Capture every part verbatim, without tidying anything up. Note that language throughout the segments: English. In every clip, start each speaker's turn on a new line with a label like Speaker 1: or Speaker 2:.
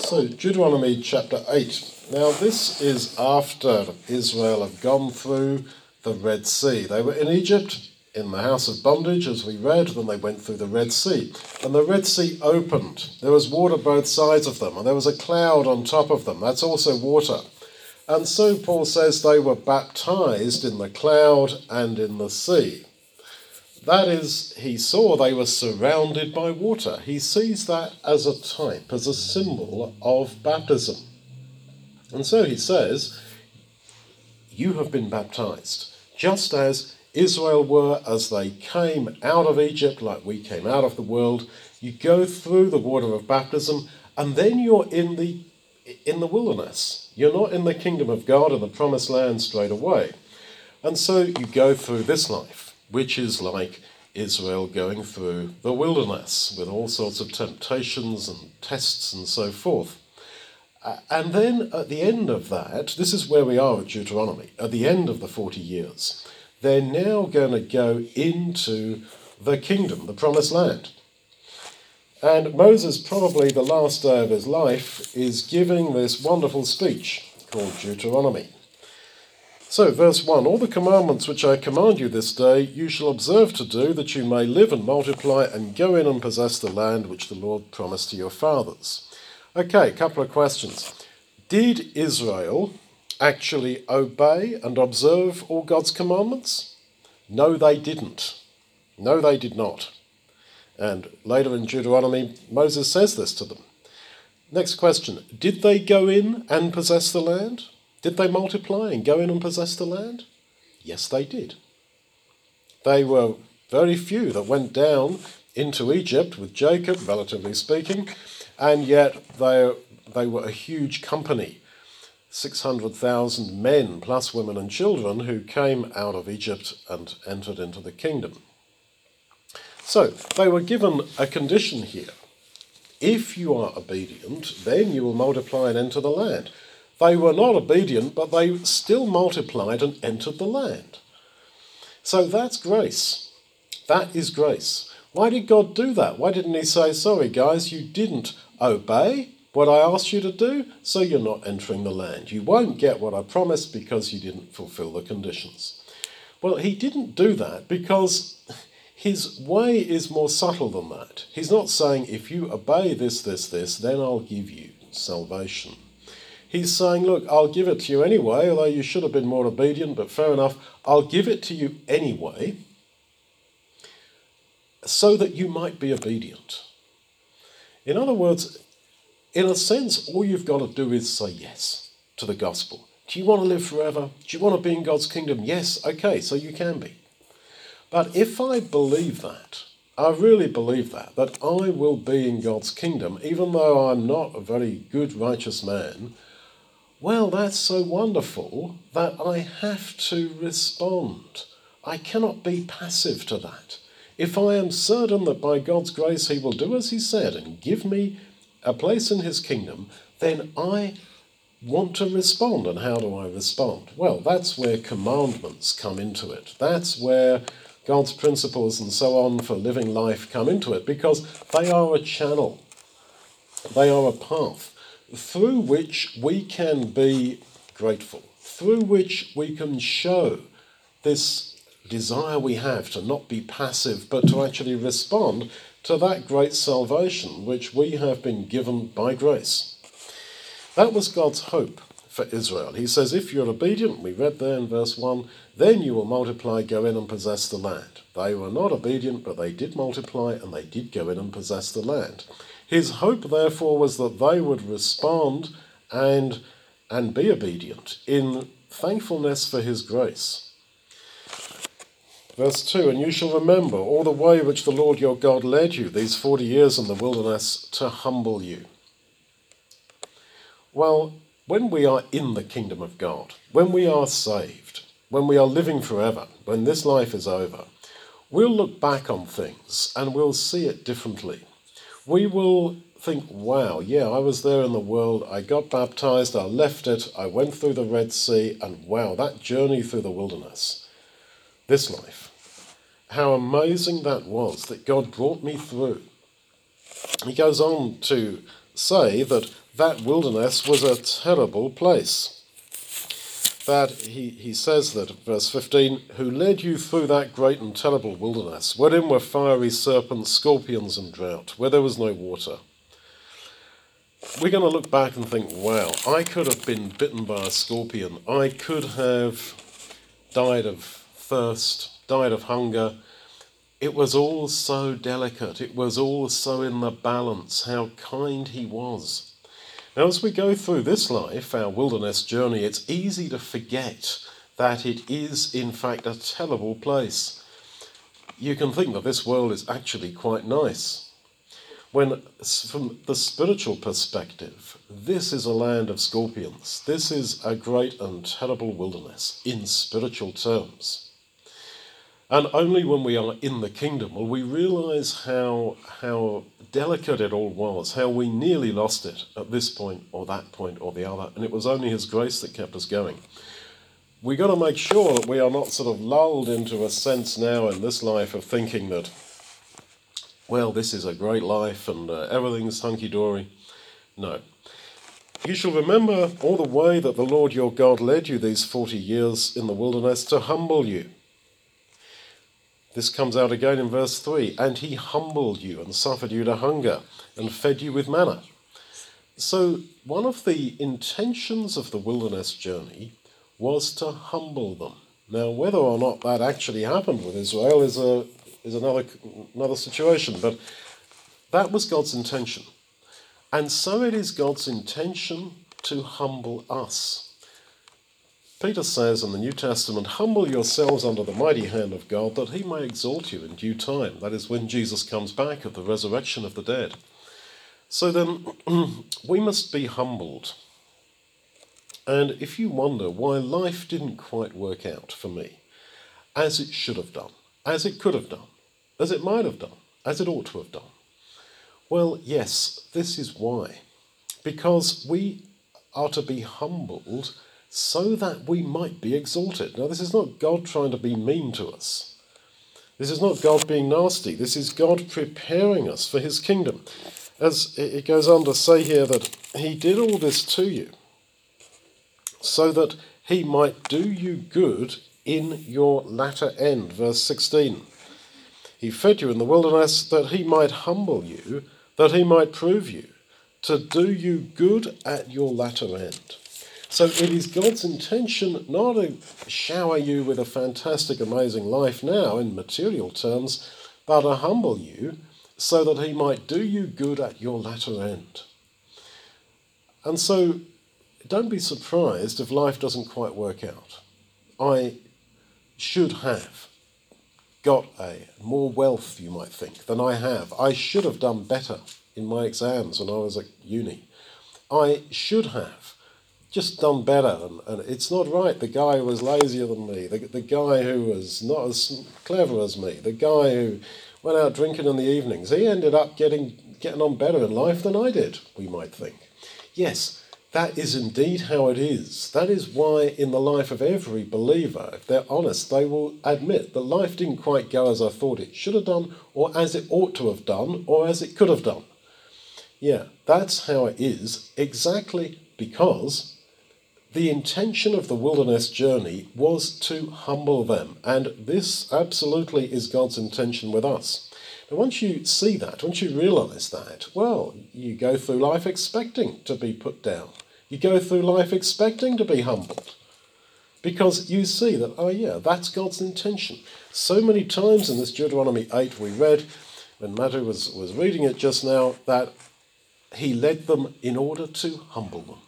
Speaker 1: So, Deuteronomy chapter eight. Now, this is after Israel have gone through the Red Sea. They were in Egypt, in the house of bondage, as we read, then they went through the Red Sea. And the Red Sea opened. There was water both sides of them, and there was a cloud on top of them. That's also water. And so Paul says they were baptized in the cloud and in the sea. That is, he saw they were surrounded by water. He sees that as a type, as a symbol of baptism. And so he says, you have been baptized, just as Israel were as they came out of Egypt, like we came out of the world. You go through the water of baptism, and then you're in the in the wilderness. You're not in the kingdom of God and the promised land straight away. And so you go through this life, which is like Israel going through the wilderness with all sorts of temptations and tests and so forth. Uh, and then at the end of that, this is where we are at Deuteronomy, at the end of the forty years, they're now going to go into the kingdom, the promised land. And Moses, probably the last day of his life, is giving this wonderful speech called Deuteronomy. So, verse one, all the commandments which I command you this day, you shall observe to do, that you may live and multiply and go in and possess the land which the Lord promised to your fathers. Okay, a couple of questions. Did Israel actually obey and observe all God's commandments? No, they didn't. No, they did not. And later in Deuteronomy, Moses says this to them. Next question, did they go in and possess the land? Did they multiply and go in and possess the land? Yes, they did. They were very few that went down into Egypt with Jacob, relatively speaking, and yet they, they were a huge company, six hundred thousand men plus women and children who came out of Egypt and entered into the kingdom. So they were given a condition here. If you are obedient, then you will multiply and enter the land. They were not obedient, but they still multiplied and entered the land. So that's grace. That is grace. Why did God do that? Why didn't he say, sorry guys, you didn't obey what I asked you to do, so you're not entering the land. You won't get what I promised because you didn't fulfill the conditions. Well, he didn't do that because his way is more subtle than that. He's not saying, if you obey this, this, this, then I'll give you salvation. He's saying, look, I'll give it to you anyway, although you should have been more obedient, but fair enough, I'll give it to you anyway, so that you might be obedient. In other words, in a sense, all you've got to do is say yes to the gospel. Do you want to live forever? Do you want to be in God's kingdom? Yes, okay, so you can be. But if I believe that, I really believe that, that I will be in God's kingdom, even though I'm not a very good, righteous man, well, that's so wonderful that I have to respond. I cannot be passive to that. If I am certain that by God's grace he will do as he said and give me a place in his kingdom, then I want to respond. And how do I respond? Well, that's where commandments come into it. That's where God's principles and so on for living life come into it, because they are a channel. They are a path through which we can be grateful, through which we can show this desire we have to not be passive, but to actually respond to that great salvation which we have been given by grace. That was God's hope for Israel. He says, if you're obedient, we read there in verse one, then you will multiply, go in and possess the land. They were not obedient, but they did multiply and they did go in and possess the land. His hope, therefore, was that they would respond and, and be obedient in thankfulness for his grace. Verse two, and you shall remember all the way which the Lord your God led you these forty years in the wilderness to humble you. Well, when we are in the kingdom of God, when we are saved, when we are living forever, when this life is over, we'll look back on things and we'll see it differently. We will think, wow, yeah, I was there in the world, I got baptized, I left it, I went through the Red Sea, and wow, that journey through the wilderness, this life, how amazing that was that God brought me through. He goes on to say that that wilderness was a terrible place. That he, he says that, verse fifteen, who led you through that great and terrible wilderness, wherein were fiery serpents, scorpions, and drought, where there was no water. We're going to look back and think, wow, I could have been bitten by a scorpion. I could have died of thirst, died of hunger. It was all so delicate. It was all so in the balance, how kind he was. Now, as we go through this life, our wilderness journey, it's easy to forget that it is, in fact, a terrible place. You can think that this world is actually quite nice. When, from the spiritual perspective, this is a land of scorpions. This is a great and terrible wilderness in spiritual terms. And only when we are in the kingdom will we realise how, how delicate it all was, how we nearly lost it at this point or that point or the other, and it was only his grace that kept us going. We've got to make sure that we are not sort of lulled into a sense now in this life of thinking that, well, this is a great life and uh, everything's hunky-dory. No. You shall remember all the way that the Lord your God led you these forty years in the wilderness to humble you. This comes out again in verse three. And he humbled you and suffered you to hunger and fed you with manna. So one of the intentions of the wilderness journey was to humble them. Now, whether or not that actually happened with Israel is a is another another situation, but that was God's intention. And so it is God's intention to humble us. Peter says in the New Testament, humble yourselves under the mighty hand of God, that he may exalt you in due time. That is when Jesus comes back at the resurrection of the dead. So then, we must be humbled. And if you wonder why life didn't quite work out for me, as it should have done, as it could have done, as it might have done, as it ought to have done, well, yes, this is why. Because we are to be humbled so that we might be exalted. Now, this is not God trying to be mean to us. This is not God being nasty. This is God preparing us for his kingdom. As it goes on to say here that he did all this to you so that he might do you good in your latter end. Verse sixteen. He fed you in the wilderness that he might humble you, that he might prove you, to do you good at your latter end. So it is God's intention not to shower you with a fantastic, amazing life now in material terms, but to humble you so that he might do you good at your latter end. And so don't be surprised if life doesn't quite work out. I should have got a more wealth, you might think, than I have. I should have done better in my exams when I was at uni. I should have just done better, and, and it's not right. The guy who was lazier than me, the, the guy who was not as clever as me, the guy who went out drinking in the evenings, he ended up getting getting on better in life than I did, we might think. Yes, that is indeed how it is. That is why in the life of every believer, if they're honest, they will admit that life didn't quite go as I thought it should have done, or as it ought to have done, or as it could have done. Yeah, that's how it is, exactly because the intention of the wilderness journey was to humble them, and this absolutely is God's intention with us. Now, once you see that, once you realise that, well, you go through life expecting to be put down. You go through life expecting to be humbled, because you see that, oh yeah, that's God's intention. So many times in this Deuteronomy eight we read, when Madhu was, was reading it just now, that he led them in order to humble them,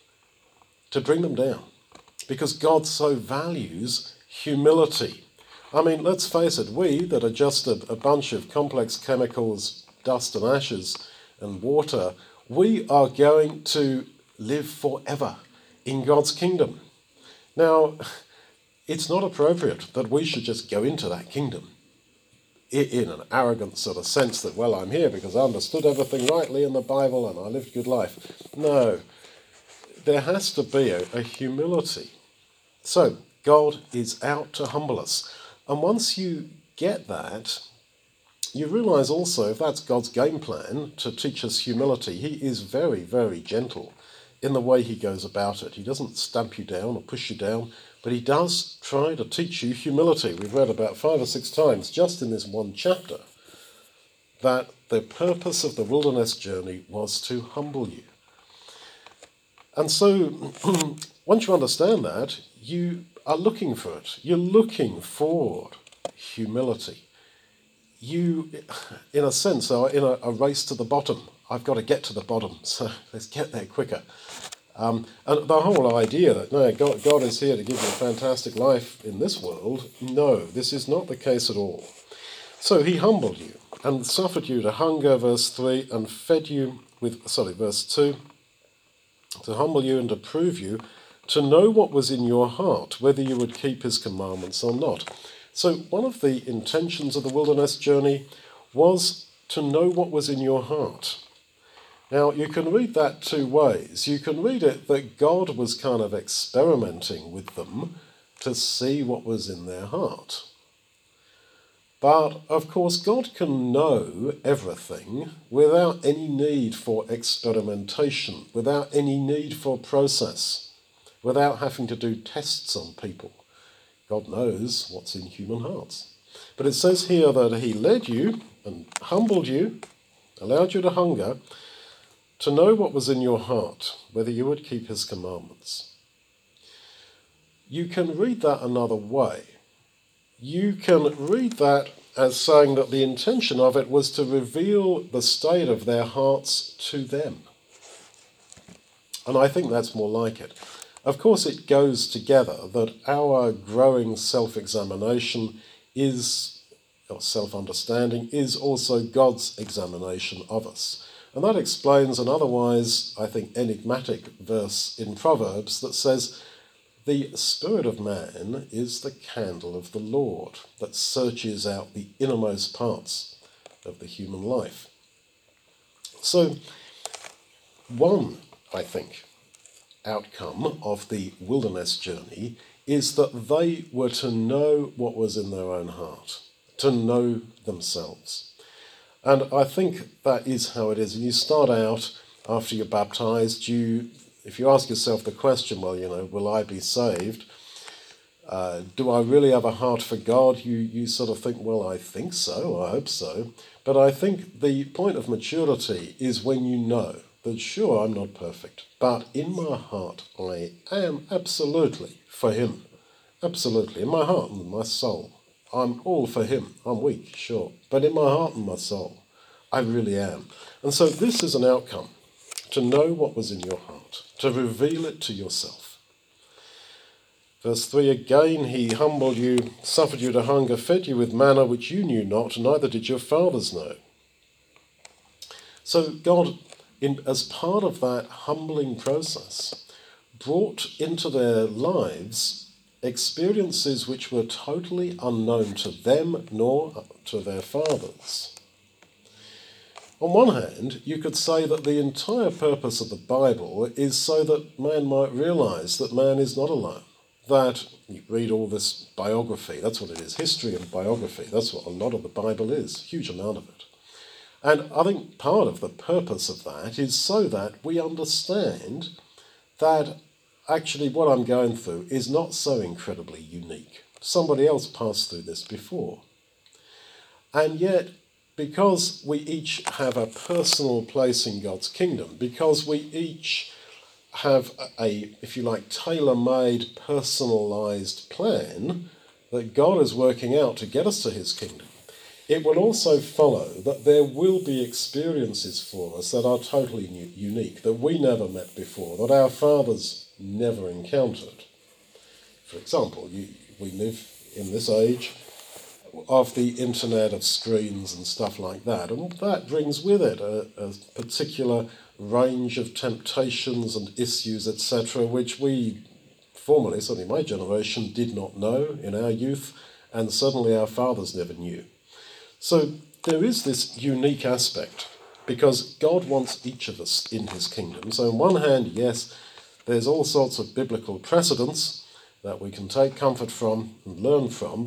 Speaker 1: to bring them down, because God so values humility. I mean, let's face it, we that are just a, a bunch of complex chemicals, dust and ashes and water, we are going to live forever in God's kingdom. Now, it's not appropriate that we should just go into that kingdom in an arrogant sort of sense that, well, I'm here because I understood everything rightly in the Bible and I lived a good life. No. There has to be a, a humility. So, God is out to humble us. And once you get that, you realise also, if that's God's game plan to teach us humility, he is very, very gentle in the way he goes about it. He doesn't stamp you down or push you down, but he does try to teach you humility. We've read about five or six times just in this one chapter that the purpose of the wilderness journey was to humble you. And so once you understand that, you are looking for it. You're looking for humility. You, in a sense, are in a, a race to the bottom. I've got to get to the bottom, so let's get there quicker. Um, and the whole idea that, no, God, God is here to give you a fantastic life in this world, no, this is not the case at all. So he humbled you and suffered you to hunger, verse three, and fed you with, sorry, verse two, to humble you and to prove you, to know what was in your heart, whether you would keep his commandments or not. So one of the intentions of the wilderness journey was to know what was in your heart. Now, you can read that two ways. You can read it that God was kind of experimenting with them to see what was in their heart. But, of course, God can know everything without any need for experimentation, without any need for process, without having to do tests on people. God knows what's in human hearts. But it says here that he led you and humbled you, allowed you to hunger, to know what was in your heart, whether you would keep his commandments. You can read that another way. You can read that as saying that the intention of it was to reveal the state of their hearts to them. And I think that's more like it. Of course, it goes together that our growing self-examination is, or self-understanding, is also God's examination of us. And that explains an otherwise, I think, enigmatic verse in Proverbs that says, the spirit of man is the candle of the Lord that searches out the innermost parts of the human life. So, one, I think, outcome of the wilderness journey is that they were to know what was in their own heart, to know themselves. And I think that is how it is. And you start out after you're baptized, you, if you ask yourself the question, well, you know, will I be saved? Uh, do I really have a heart for God? You, you sort of think, well, I think so, I hope so. But I think the point of maturity is when you know that, sure, I'm not perfect, but in my heart I am absolutely for him. Absolutely. In my heart and my soul. I'm all for him. I'm weak, sure. But in my heart and my soul, I really am. And so this is an outcome, to know what was in your heart, to reveal it to yourself. Verse three, again he humbled you, suffered you to hunger, fed you with manna which you knew not, neither did your fathers know. So God, in, as part of that humbling process, brought into their lives experiences which were totally unknown to them nor to their fathers. On one hand, you could say that the entire purpose of the Bible is so that man might realise that man is not alone. That, you read all this biography, that's what it is, history and biography, that's what a lot of the Bible is, a huge amount of it. And I think part of the purpose of that is so that we understand that actually what I'm going through is not so incredibly unique. Somebody else passed through this before. And yet, because we each have a personal place in God's kingdom, because we each have a, if you like, tailor-made, personalised plan that God is working out to get us to his kingdom, it will also follow that there will be experiences for us that are totally new, unique, that we never met before, that our fathers never encountered. For example, you, we live in this age of the internet, of screens and stuff like that, and that brings with it a, a particular range of temptations and issues, et cetera, which we formerly, certainly my generation, did not know in our youth, and certainly our fathers never knew. So there is this unique aspect, because God wants each of us in his kingdom. So on one hand, yes, there's all sorts of biblical precedents that we can take comfort from and learn from, but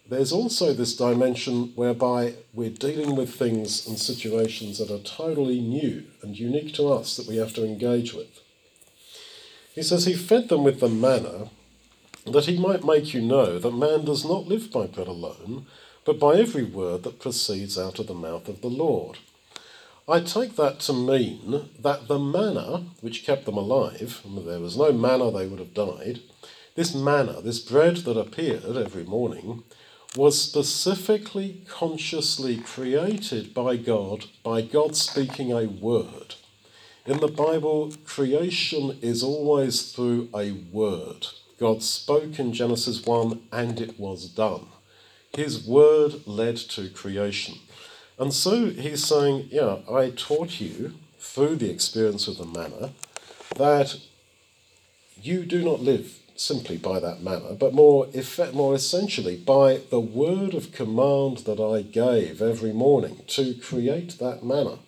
Speaker 1: there's also this dimension whereby we're dealing with things and situations that are totally new and unique to us that we have to engage with. He says he fed them with the manna that he might make you know that man does not live by bread alone, but by every word that proceeds out of the mouth of the Lord. I take that to mean that the manna, which kept them alive, and if there was no manna they would have died, this manna, this bread that appeared every morning, was specifically, consciously created by God, by God speaking a word. In the Bible, creation is always through a word. God spoke in Genesis one, and it was done. His word led to creation. And so he's saying, yeah, I taught you through the experience of the manna that you do not live simply by that manna, but more effect, more essentially by the word of command that I gave every morning to create that manna.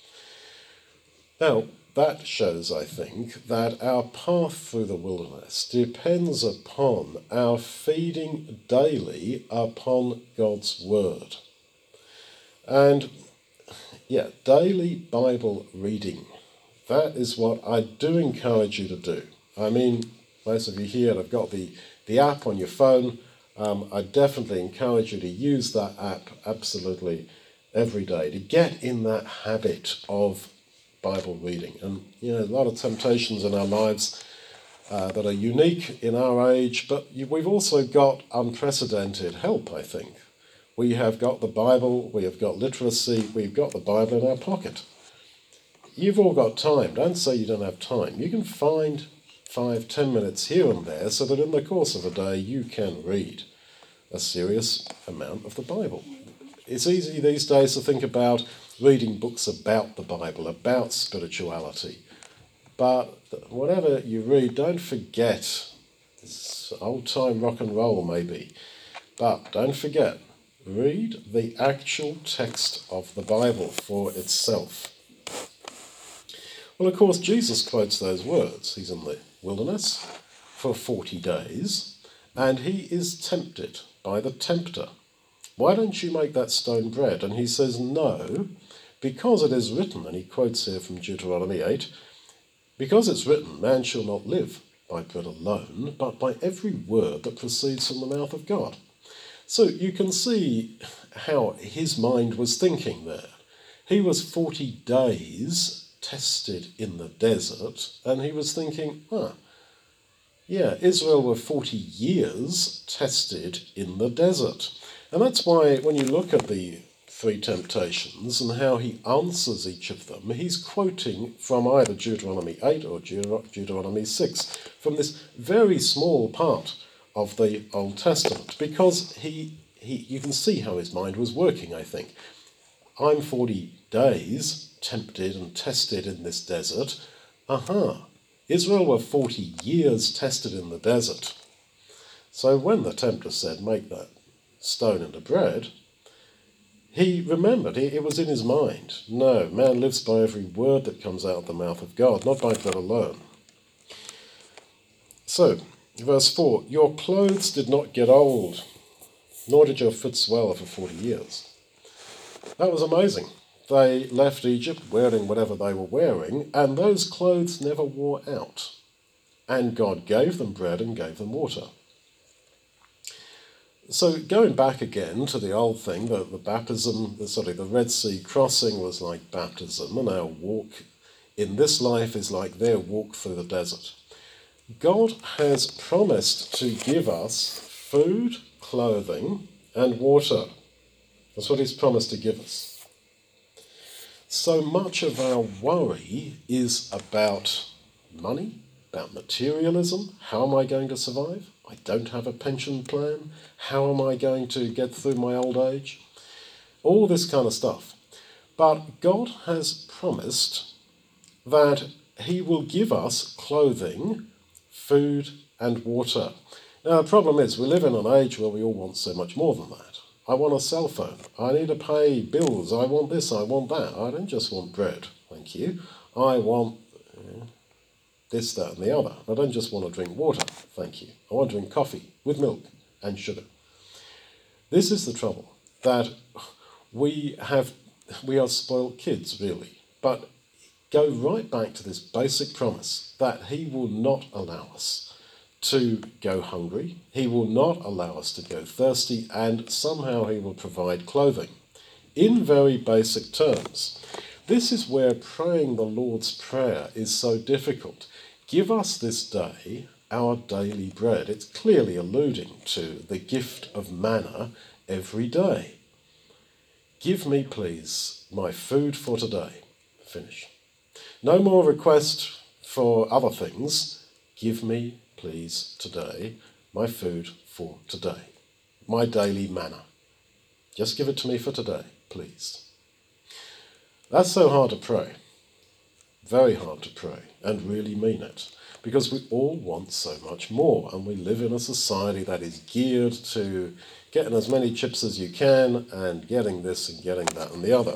Speaker 1: Now, that shows, I think, that our path through the wilderness depends upon our feeding daily upon God's word. And, yeah, daily Bible reading, that is what I do encourage you to do. I mean, most of you here have got the, the app on your phone. Um, I definitely encourage you to use that app absolutely every day, to get in that habit of Bible reading. And, you know, a lot of temptations in our lives uh, that are unique in our age, but we've also got unprecedented help, I think. We have got the Bible, we have got literacy, we've got the Bible in our pocket. You've all got time. Don't say you don't have time. You can find five, ten minutes here and there so that in the course of a day you can read a serious amount of the Bible. It's easy these days to think about reading books about the Bible, about spirituality. But whatever you read, don't forget, it's old-time rock and roll maybe, but don't forget, read the actual text of the Bible for itself. Well, of course, Jesus quotes those words. He's in the wilderness for forty days, and he is tempted by the tempter. Why don't you make that stone bread? And he says, no, because it is written, and he quotes here from Deuteronomy eight, because it's written, man shall not live by bread alone, but by every word that proceeds from the mouth of God. So you can see how his mind was thinking there. He was forty days tested in the desert, and he was thinking, ah, yeah, Israel were forty years tested in the desert. And that's why when you look at the three temptations and how he answers each of them, he's quoting from either Deuteronomy eight or Deuteronomy six, from this very small part of the Old Testament, because he, he you can see how his mind was working, I think. I'm forty days tempted and tested in this desert. Aha, Israel were forty years tested in the desert. So when the tempter said, make that stone into bread, he remembered, it was in his mind. No, man lives by every word that comes out of the mouth of God, not by bread alone. So, verse four, your clothes did not get old, nor did your foot swell for forty years. That was amazing. They left Egypt wearing whatever they were wearing, and those clothes never wore out. And God gave them bread and gave them water. So going back again to the old thing, the, the baptism, the, sorry, the Red Sea crossing was like baptism, and our walk in this life is like their walk through the desert. God has promised to give us food, clothing, and water. That's what he's promised to give us. So much of our worry is about money, about materialism. How am I going to survive? I don't have a pension plan. How am I going to get through my old age? All this kind of stuff. But God has promised that he will give us clothing, food, and water. Now, the problem is we live in an age where we all want so much more than that. I want a cell phone. I need to pay bills. I want this. I want that. I don't just want bread, thank you. I want uh, this, that, and the other. I don't just want to drink water, thank you. I want to drink coffee with milk and sugar. This is the trouble, that we have, we are spoiled kids, really. But go right back to this basic promise that he will not allow us to go hungry, he will not allow us to go thirsty, and somehow he will provide clothing. In very basic terms. This is where praying the Lord's Prayer is so difficult. Give us this day our daily bread. It's clearly alluding to the gift of manna every day. Give me, please, my food for today. Finish. No more request for other things. Give me, please, today, my food for today. My daily manna. Just give it to me for today, please. That's so hard to pray. Very hard to pray and really mean it. Because we all want so much more, and we live in a society that is geared to getting as many chips as you can and getting this and getting that and the other.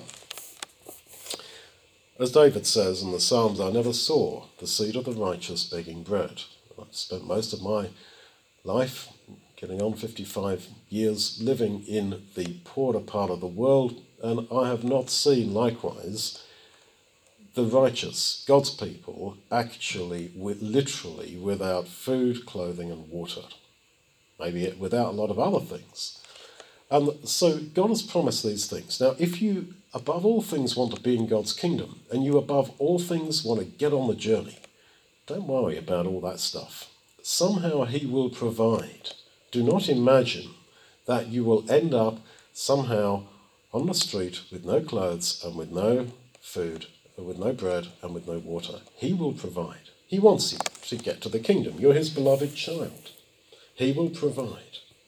Speaker 1: As David says in the Psalms, I never saw the seed of the righteous begging bread. I've spent most of my life, getting on fifty-five years, living in the poorer part of the world, and I have not seen, likewise, the righteous, God's people, actually, with, literally, without food, clothing and water. Maybe without a lot of other things. And so God has promised these things. Now, if you, above all things, want to be in God's kingdom, and you, above all things, want to get on the journey, don't worry about all that stuff. Somehow he will provide. Do not imagine that you will end up somehow on the street with no clothes and with no food, and with no bread and with no water. He will provide. He wants you to get to the kingdom. You're his beloved child. He will provide.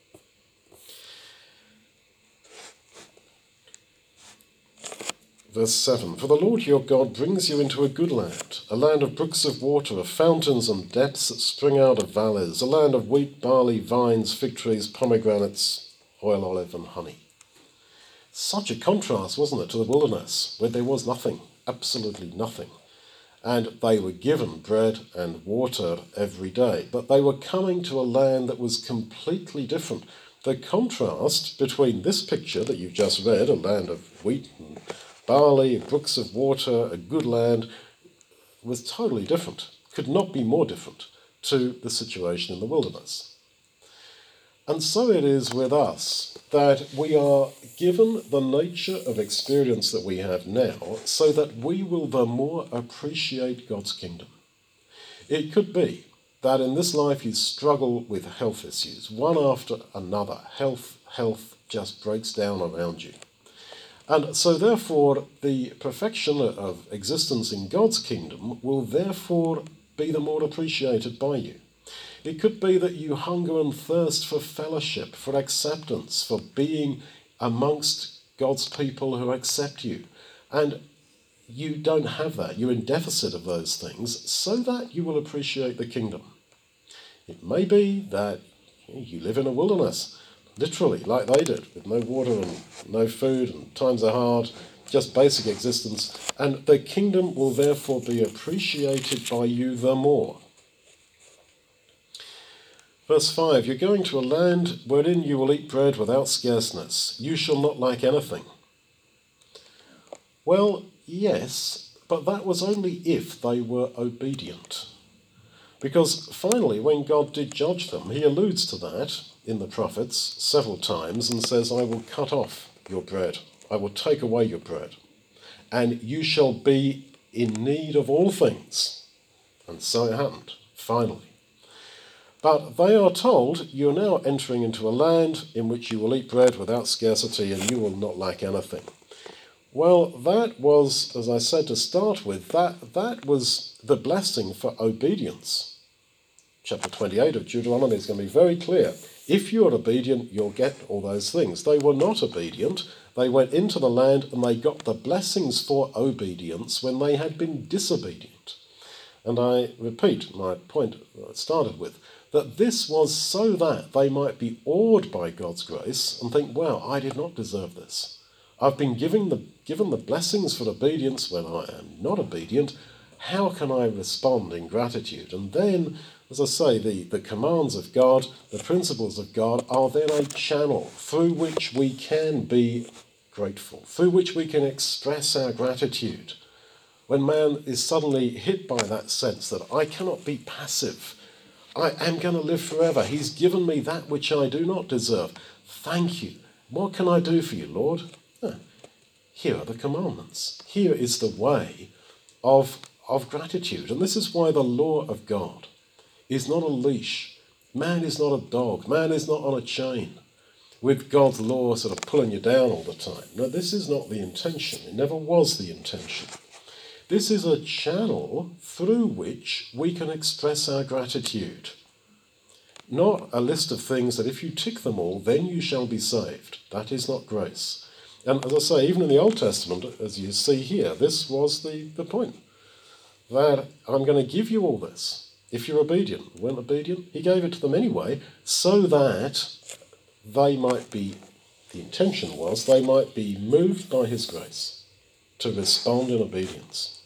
Speaker 1: Verse seven, for the Lord your God brings you into a good land, a land of brooks of water, of fountains and depths that spring out of valleys, a land of wheat, barley, vines, fig trees, pomegranates, oil, olive and honey. Such a contrast, wasn't it, to the wilderness, where there was nothing, absolutely nothing. And they were given bread and water every day, but they were coming to a land that was completely different. The contrast between this picture that you've just read, a land of wheat and barley, brooks of water, a good land, was totally different, could not be more different to the situation in the wilderness. And so it is with us, that we are given the nature of experience that we have now so that we will the more appreciate God's kingdom. It could be that in this life you struggle with health issues, one after another. Health, health just breaks down around you. And so therefore the perfection of existence in God's kingdom will therefore be the more appreciated by you. It could be that you hunger and thirst for fellowship, for acceptance, for being amongst God's people who accept you. And you don't have that. You're in deficit of those things so that you will appreciate the kingdom. It may be that you live in a wilderness, literally, like they did, with no water and no food, and times are hard, just basic existence, and the kingdom will therefore be appreciated by you the more. Verse five, you're going to a land wherein you will eat bread without scarceness. You shall not lack anything. Well, yes, but that was only if they were obedient. Because finally, when God did judge them, he alludes to that in the prophets several times and says, I will cut off your bread. I will take away your bread. And you shall be in need of all things. And so it happened, finally. But they are told, you're now entering into a land in which you will eat bread without scarcity and you will not lack anything. Well, that was, as I said to start with, that, that was the blessing for obedience. Chapter twenty-eight of Deuteronomy is going to be very clear. If you're obedient, you'll get all those things. They were not obedient. They went into the land and they got the blessings for obedience when they had been disobedient. And I repeat my point I started with, that this was so that they might be awed by God's grace and think, wow, I did not deserve this. I've been given the, given the blessings for obedience when I am not obedient. How can I respond in gratitude? And then, as I say, the, the commands of God, the principles of God are then a channel through which we can be grateful, through which we can express our gratitude. When man is suddenly hit by that sense that I cannot be passive, I am going to live forever. He's given me that which I do not deserve. Thank you. What can I do for you, Lord? Ah, here are the commandments. Here is the way of, of gratitude. And this is why the law of God is not a leash. Man is not a dog. Man is not on a chain with God's law sort of pulling you down all the time. No, this is not the intention. It never was the intention. This is a channel through which we can express our gratitude. Not a list of things that if you tick them all, then you shall be saved. That is not grace. And as I say, even in the Old Testament, as you see here, this was the, the point. That I'm going to give you all this if you're obedient. Weren't obedient? He gave it to them anyway, so that they might be, the intention was, they might be moved by his grace to respond in obedience.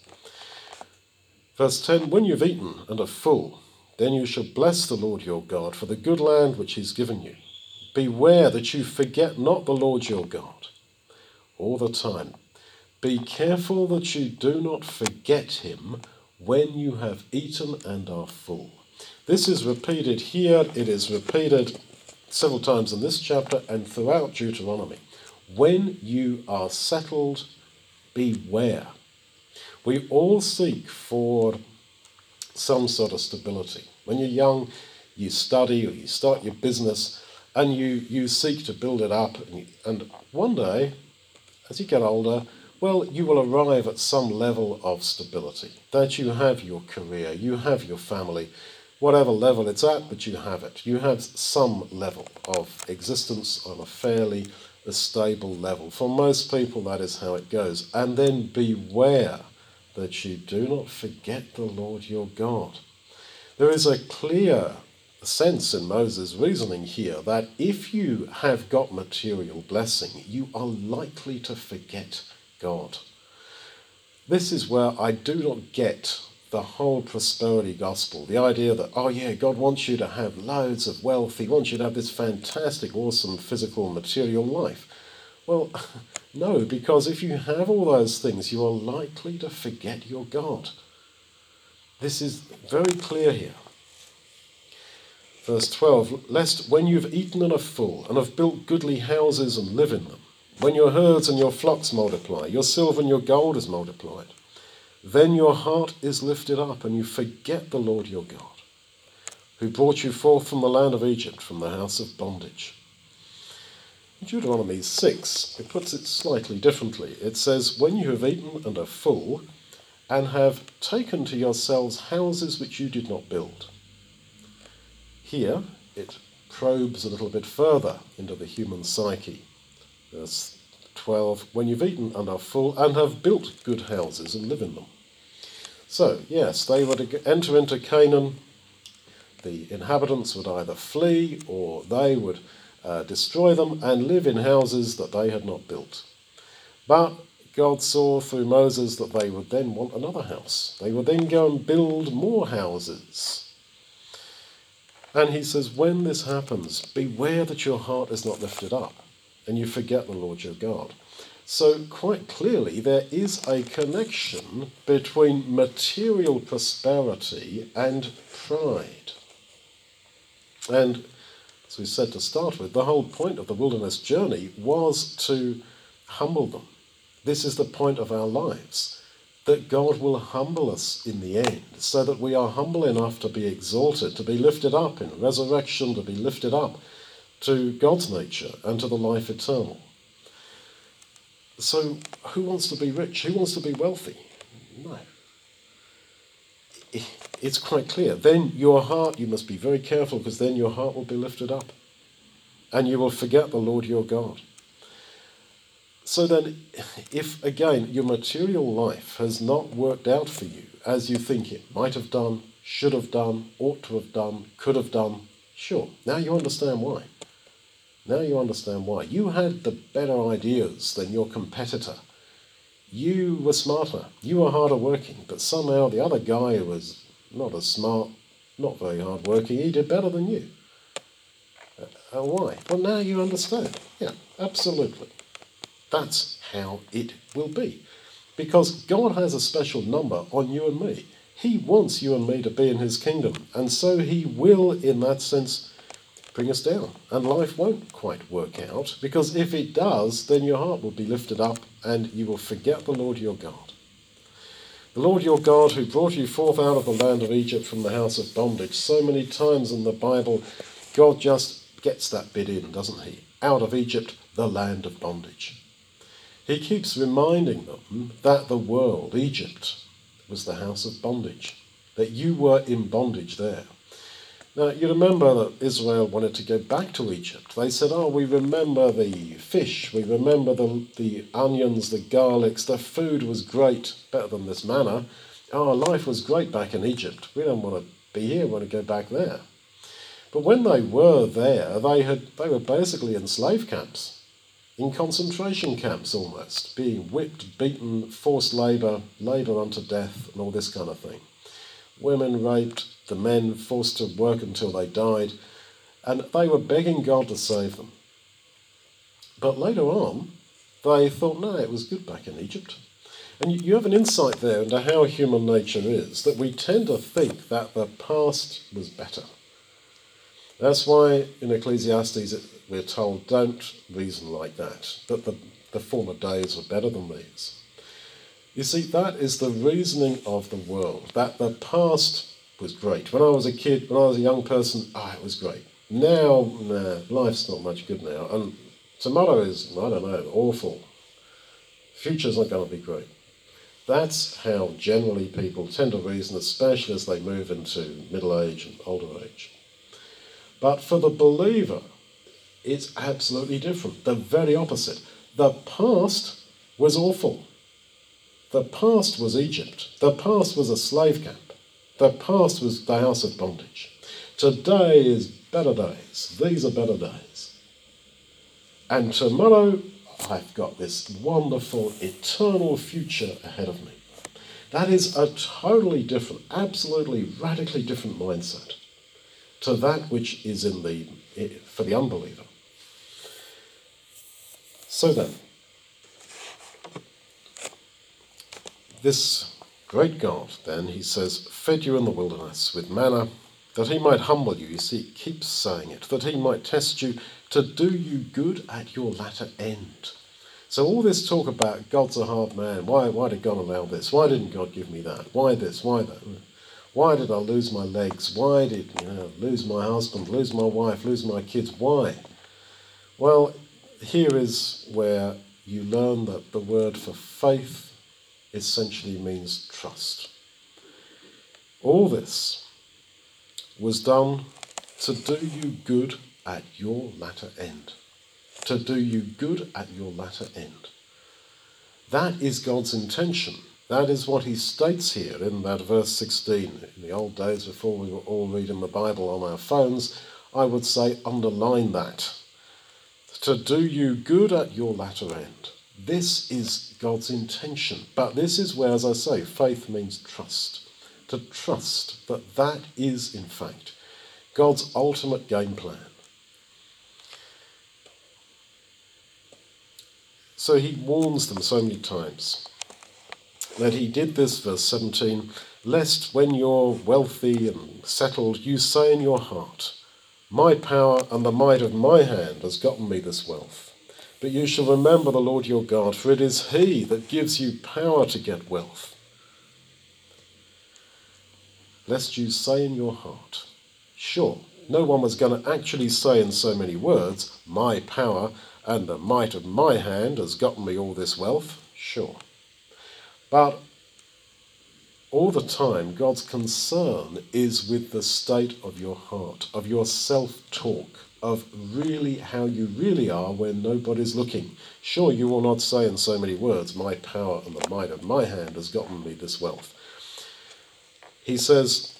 Speaker 1: Verse ten, when you've eaten and are full, then you shall bless the Lord your God for the good land which he's given you. Beware that you forget not the Lord your God all the time. Be careful that you do not forget him when you have eaten and are full. This is repeated here. It is repeated several times in this chapter and throughout Deuteronomy. When you are settled, beware. We all seek for some sort of stability. When you're young, you study or you start your business and you, you seek to build it up. And, you, and one day, as you get older, well, you will arrive at some level of stability, that you have your career, you have your family, whatever level it's at, but you have it. You have some level of existence on a fairly stable level. For most people, that is how it goes. And then beware that you do not forget the Lord your God. There is a clear sense in Moses' reasoning here that if you have got material blessing, you are likely to forget God. This is where I do not get the whole prosperity gospel, the idea that, oh yeah, God wants you to have loads of wealth, he wants you to have this fantastic, awesome physical material life. Well, no, because if you have all those things, you are likely to forget your God. This is very clear here. Verse twelve, lest when you've eaten and are full, and have built goodly houses and live in them, when your herds and your flocks multiply, your silver and your gold is multiplied, then your heart is lifted up, and you forget the Lord your God, who brought you forth from the land of Egypt, from the house of bondage. In Deuteronomy six, it puts it slightly differently. It says, when you have eaten and are full, and have taken to yourselves houses which you did not build. Here, it probes a little bit further into the human psyche. Verse twelve, when you've eaten and are full, and have built good houses and live in them. So, yes, they were to enter into Canaan. The inhabitants would either flee or they would uh, destroy them and live in houses that they had not built. But God saw through Moses that they would then want another house. They would then go and build more houses. And he says, when this happens, beware that your heart is not lifted up and you forget the Lord your God. So quite clearly there is a connection between material prosperity and pride. And as we said to start with, the whole point of the wilderness journey was to humble them. This is the point of our lives, that God will humble us in the end, so that we are humble enough to be exalted, to be lifted up in resurrection, to be lifted up to God's nature and to the life eternal. So who wants to be rich? Who wants to be wealthy? No. It's quite clear. Then your heart, you must be very careful, because then your heart will be lifted up and you will forget the Lord your God. So then, if, again, your material life has not worked out for you as you think it might have done, should have done, ought to have done, could have done, sure, now you understand why. Now you understand why. You had the better ideas than your competitor. You were smarter, you were harder working, but somehow the other guy who was not as smart, not very hard working, he did better than you. Uh, why? Well, now you understand. Yeah, absolutely. That's how it will be. Because God has a special number on you and me. He wants you and me to be in his kingdom. And so he will, in that sense, bring us down. And life won't quite work out. Because if it does, then your heart will be lifted up and you will forget the Lord your God. The Lord your God who brought you forth out of the land of Egypt from the house of bondage. So many times in the Bible, God just gets that bit in, doesn't he? Out of Egypt, the land of bondage. He keeps reminding them that the world, Egypt, was the house of bondage, that you were in bondage there. Now, you remember that Israel wanted to go back to Egypt. They said, oh, we remember the fish, we remember the, the onions, the garlics, the food was great, better than this manna. Oh, life was great back in Egypt. We don't want to be here, we want to go back there. But when they were there, they had they were basically in slave camps. In concentration camps almost, being whipped, beaten, forced labour, labour unto death, and all this kind of thing. Women raped, the men forced to work until they died, and they were begging God to save them. But later on, they thought, no, it was good back in Egypt. And you have an insight there into how human nature is, that we tend to think that the past was better. That's why in Ecclesiastes we're told, don't reason like that, that the, the former days were better than these. You see, that is the reasoning of the world, that the past was great. When I was a kid, when I was a young person, ah, oh, it was great. Now, nah, life's not much good now. And tomorrow is, I don't know, awful. Future's not going to be great. That's how generally people tend to reason, especially as they move into middle age and older age. But for the believer, it's absolutely different. The very opposite. The past was awful. The past was Egypt. The past was a slave camp. The past was the house of bondage. Today is better days. These are better days. And tomorrow, I've got this wonderful, eternal future ahead of me. That is a totally different, absolutely radically different mindset to that which is in the for the unbeliever. So then, this great God, then, he says, fed you in the wilderness with manna, that he might humble you. You see, it keeps saying it, that he might test you, to do you good at your latter end. So all this talk about God's a hard man, why, why did God allow this? Why didn't God give me that? Why this? Why that? Why did I lose my legs? Why did you know, lose my husband, lose my wife, lose my kids? Why? Well, here is where you learn that the word for faith essentially means trust. All this was done to do you good at your latter end. To do you good at your latter end. That is God's intention. That is what he states here in that verse sixteen. In the old days, before we were all reading the Bible on our phones, I would say underline that. To do you good at your latter end. This is God's intention. But this is where, as I say, faith means trust. To trust that that is, in fact, God's ultimate game plan. So he warns them so many times that he did this, verse seventeen, lest when you're wealthy and settled, you say in your heart, my power and the might of my hand has gotten me this wealth. But you shall remember the Lord your God, for it is he that gives you power to get wealth. Lest you say in your heart, sure, no one was going to actually say in so many words, my power and the might of my hand has gotten me all this wealth, sure. But all the time, God's concern is with the state of your heart, of your self-talk, of really how you really are when nobody's looking. Sure, you will not say in so many words, my power and the might of my hand has gotten me this wealth. He says,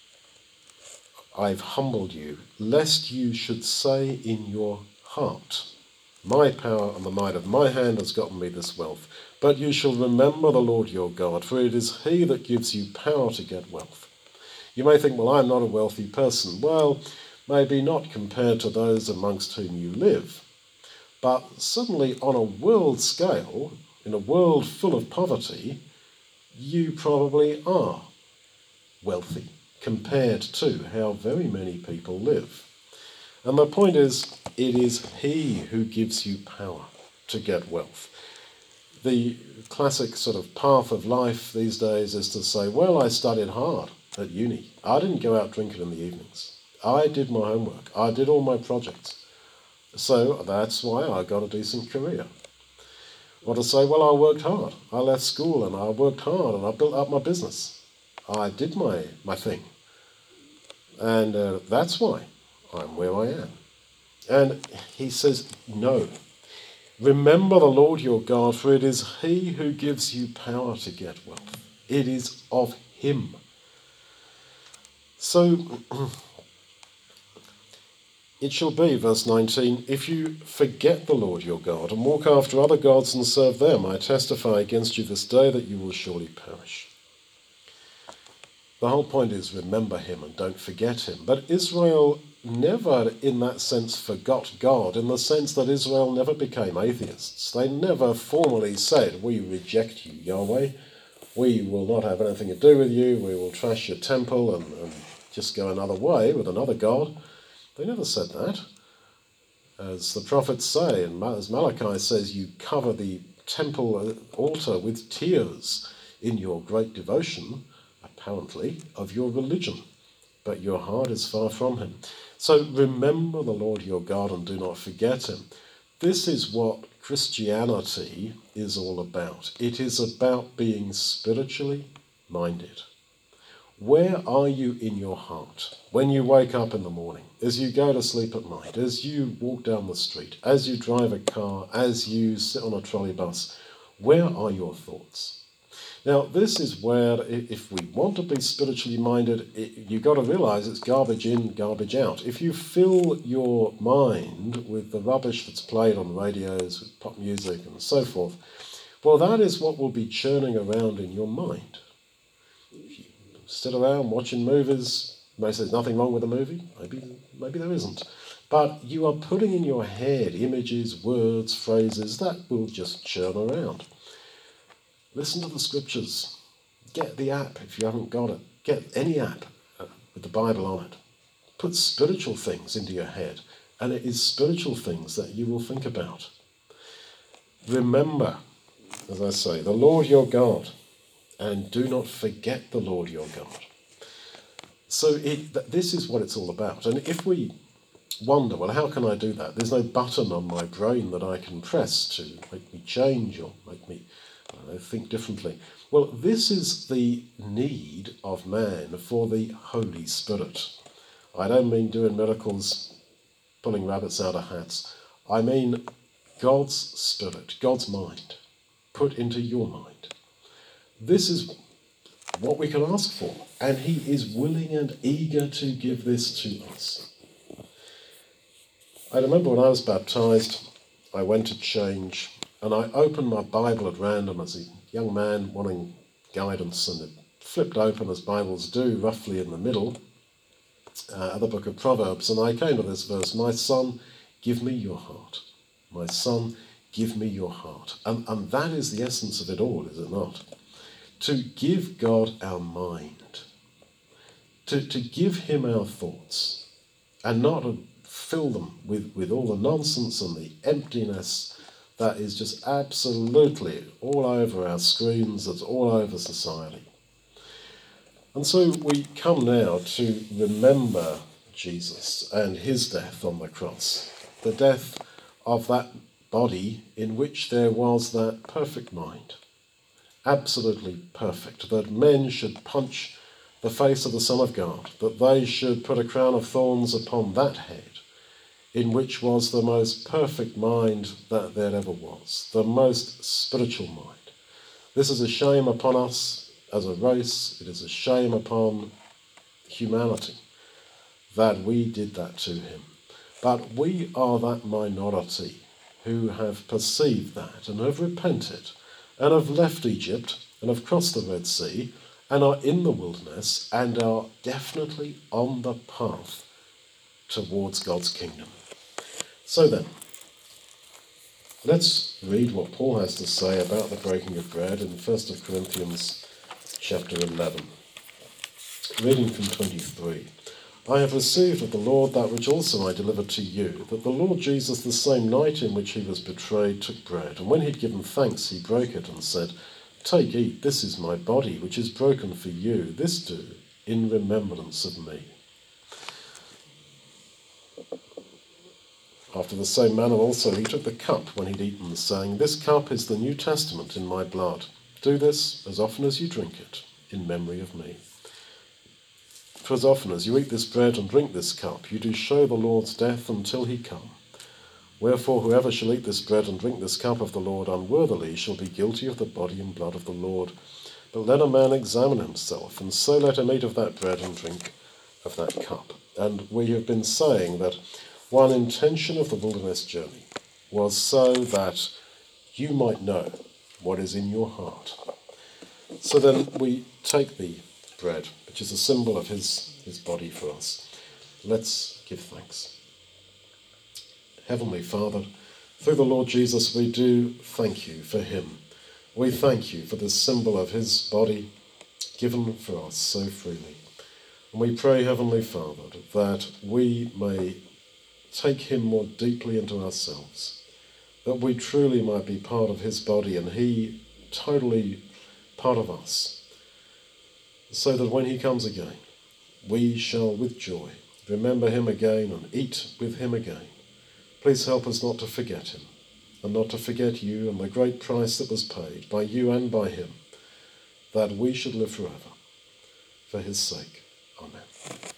Speaker 1: I've humbled you, lest you should say in your heart, my power and the might of my hand has gotten me this wealth. But you shall remember the Lord your God, for it is he that gives you power to get wealth. You may think, well, I'm not a wealthy person. Well, maybe not compared to those amongst whom you live. But suddenly on a world scale, in a world full of poverty, you probably are wealthy compared to how very many people live. And the point is, it is he who gives you power to get wealth. The classic sort of path of life these days is to say, well, I studied hard at uni. I didn't go out drinking in the evenings. I did my homework. I did all my projects. So that's why I got a decent career. Or to say, well, I worked hard. I left school and I worked hard and I built up my business. I did my, my thing. And uh, that's why I'm where I am. And he says, no. Remember the Lord your God, for it is he who gives you power to get wealth. It is of him. So it shall be, verse nineteen, if you forget the Lord your God and walk after other gods and serve them, I testify against you this day that you will surely perish. The whole point is remember him and don't forget him. But Israel never, in that sense, forgot God, in the sense that Israel never became atheists. They never formally said, we reject you, Yahweh. We will not have anything to do with you. We will trash your temple and, and just go another way with another God. They never said that. As the prophets say, and as Malachi says, you cover the temple altar with tears in your great devotion, apparently, of your religion. But your heart is far from him. So remember the Lord your God and do not forget him. This is what Christianity is all about. It is about being spiritually minded. Where are you in your heart? When you wake up in the morning, as you go to sleep at night, as you walk down the street, as you drive a car, as you sit on a trolley bus, where are your thoughts? Now, this is where, if we want to be spiritually minded, it, you've got to realise it's garbage in, garbage out. If you fill your mind with the rubbish that's played on radios, with pop music and so forth, well, that is what will be churning around in your mind. If you sit around watching movies, you may say there's nothing wrong with a movie. Maybe, maybe there isn't. But you are putting in your head images, words, phrases that will just churn around. Listen to the scriptures. Get the app if you haven't got it. Get any app with the Bible on it. Put spiritual things into your head, and it is spiritual things that you will think about. Remember, as I say, the Lord your God, and do not forget the Lord your God. So it, this is what it's all about. And if we wonder, well, how can I do that? There's no button on my brain that I can press to make me change or make me I think differently. Well, this is the need of man for the Holy Spirit. I don't mean doing miracles, pulling rabbits out of hats. I mean God's Spirit, God's mind, put into your mind. This is what we can ask for, and he is willing and eager to give this to us. I remember when I was baptised, I went to change, and I opened my Bible at random as a young man wanting guidance, and it flipped open, as Bibles do, roughly in the middle, uh, at the book of Proverbs, and I came to this verse, my son, give me your heart. My son, give me your heart. And, and that is the essence of it all, is it not? To give God our mind, to, to give him our thoughts, and not to fill them with, with all the nonsense and the emptiness that is just absolutely all over our screens, that's all over society. And so we come now to remember Jesus and his death on the cross, the death of that body in which there was that perfect mind, absolutely perfect, that men should punch the face of the Son of God, that they should put a crown of thorns upon that head, in which was the most perfect mind that there ever was, the most spiritual mind. This is a shame upon us as a race. It is a shame upon humanity that we did that to him. But we are that minority who have perceived that and have repented and have left Egypt and have crossed the Red Sea and are in the wilderness and are definitely on the path towards God's kingdom. So then, let's read what Paul has to say about the breaking of bread in First Corinthians chapter eleven. Reading from twenty-three. I have received of the Lord that which also I delivered to you, that the Lord Jesus, the same night in which he was betrayed, took bread, and when he had given thanks, he broke it and said, Take, eat, this is my body, which is broken for you. This do in remembrance of me. After the same manner also he took the cup when he had eaten, saying, This cup is the New Testament in my blood. Do this as often as you drink it, in memory of me. For as often as you eat this bread and drink this cup, you do show the Lord's death until he come. Wherefore whoever shall eat this bread and drink this cup of the Lord unworthily shall be guilty of the body and blood of the Lord. But let a man examine himself, and so let him eat of that bread and drink of that cup. And we have been saying that one intention of the wilderness journey was so that you might know what is in your heart. So then we take the bread, which is a symbol of his, his body for us. Let's give thanks. Heavenly Father, through the Lord Jesus, we do thank you for him. We thank you for this symbol of his body given for us so freely. And we pray, Heavenly Father, that we may take him more deeply into ourselves, that we truly might be part of his body and he totally part of us, so that when he comes again, we shall with joy remember him again and eat with him again. Please help us not to forget him, and not to forget you and the great price that was paid by you and by him, that we should live forever for his sake. Amen.